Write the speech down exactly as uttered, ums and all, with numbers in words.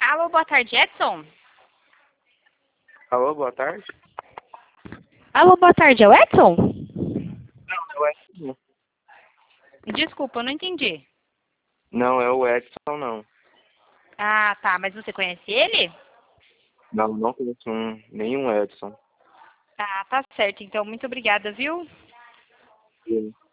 Alô, boa tarde, Edson? Alô, boa tarde? Alô, boa tarde, é o Edson? Não, é o Edson. Desculpa, eu não entendi. Não, é o Edson, não. Ah, tá, mas você conhece ele? Não, não conheço um, nenhum Edson. Ah, tá certo, então muito obrigada, viu? Sim.